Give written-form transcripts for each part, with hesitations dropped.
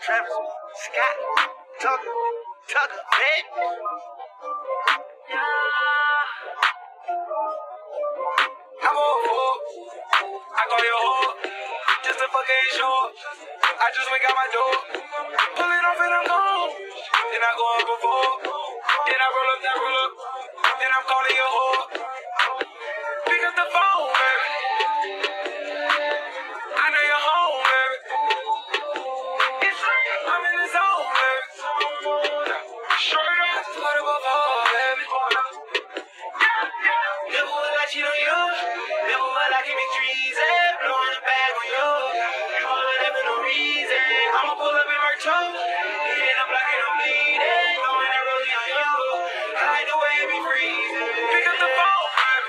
Travis Scott, Tucker, man. I go up, I call your hoe, just to fucking show. I just went out my door, pulling off and I'm gone. Then I go up before, then I roll up, then I'm calling your hoe. Pick up the phone, baby. I know you're home, baby. It's like I'm in the zone, baby. Short up, put up a phone, baby. Never will I cheat on you. Never will I keep it treason. Blowing the bag on you. You all of that for no reason. I'ma pull up in my toe. Hitting the block and I'm bleeding. Throwing that rollie on you. I like the way it be freezing. Pick up the phone, baby.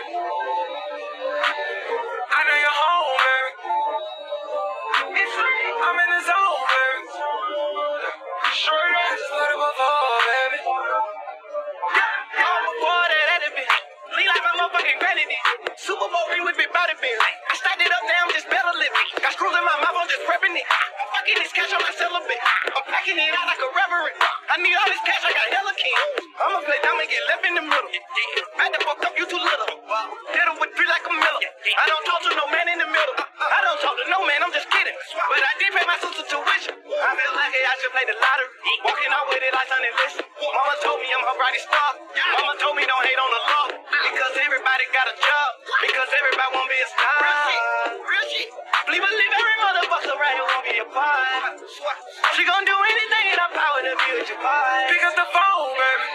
I know you're home, baby. It's like I'm in the zone, baby. Short up, just put up a phone, baby. I'm a boy that it been. Lean like I'm a fucking granny. Super Bowl ring with big body bill. I stacked it up, now I'm just better living. Got screws in my mouth, I'm just prepping it. I'm fucking this cash on my celibate. I'm packing it out like a reverend. I need all this cash, I got hella king. I'ma play down and get left in the middle. Back the fuck up, you too little. Hit him with three like a Miller. I don't talk to no man in the middle. I don't talk to no man, I'm just kidding. But I did pay my sister tuition. I feel like I should play the lottery. Walking out with it like Sunday listen. Mama told me I'm her brightest star. Mama told me don't hate on the law. Because everybody got a job. Because everybody won't be a star. Real shit. Believe every motherfucker right here won't be a part. She gon' do anything in her power to be with your part. Pick up the phone, baby.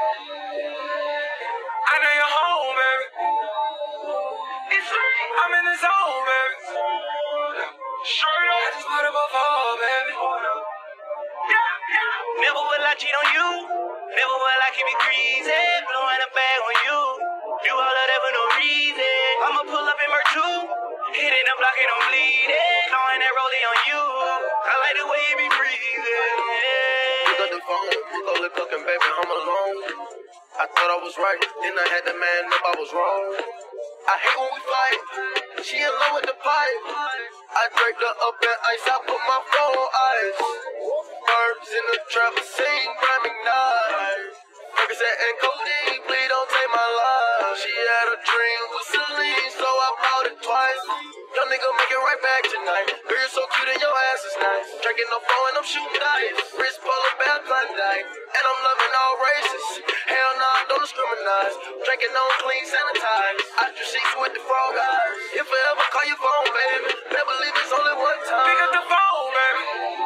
I know you're home, baby. It's like I'm in the zone, baby. Short up, just put up a phone, baby. Never will I cheat on you. Never will I keep it greasy. Blowing a bag on you. Do all of that for no reason. I'ma pull up in my two. Hitting the block and I'm bleeding. Throwing that rollie on you. I like the way you be breathing. Pick up the phone, look only fucking baby, I'm alone. I thought I was right, then I had to man up I was wrong. I hate when we fight, she in love with the pipe. I draped her up in ice, I put my phone on ice. Birds in the trap, sing, rhyming night. Percocet and codeine, please don't take my life. She had a dream with Celine, so I bought it twice. Young nigga make it right back tonight. Girl, you're so cute and your ass is nice. Drinking no phone and I'm shooting dice. Wrist polar bear Klondike, and I'm loving all races. Hell nah, don't discriminate. Drinking on clean, sanitized. I just seats with the frog eyes. If I ever call your phone, baby, never believe it's only one time. Pick up the phone, baby.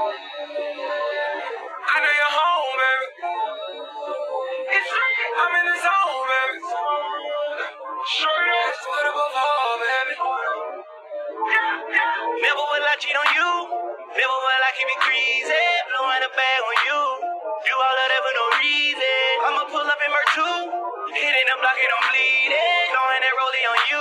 I know you're home, baby. It's like I'm in the zone, baby. Short up, just put up a phone, baby. Never will I cheat on you. Never will I keep it greasy. Blowing a bag on you. Do all of that for no reason. I'ma pull up in my two. Hitting the block and I'm bleeding. Throwing that rollie on you.